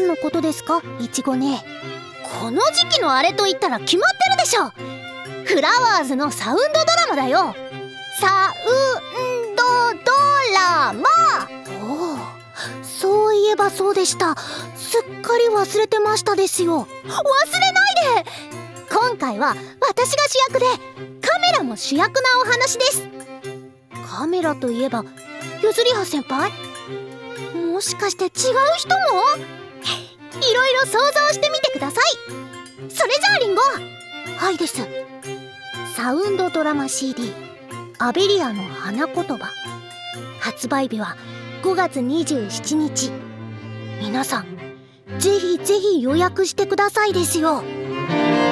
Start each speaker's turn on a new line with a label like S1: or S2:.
S1: 何のことですか、いちごね。この時期のあれと言ったら決まってるでしょ。フラワーズのサウンドドラマだよ。サウンドドラマ。おお、そういえばそうでした。すっかり忘れてましたですよ。忘れないで。今回は私が主役で、カメラも主役なお話です。カメラといえばゆずりは先輩、もしかして違う人も？いろいろ想像してみてください。それじゃあリンゴ。はいです。サウンドドラマ CD アベリアの花言葉、発売日は5月27日。皆さんぜひぜひ予約してくださいですよ。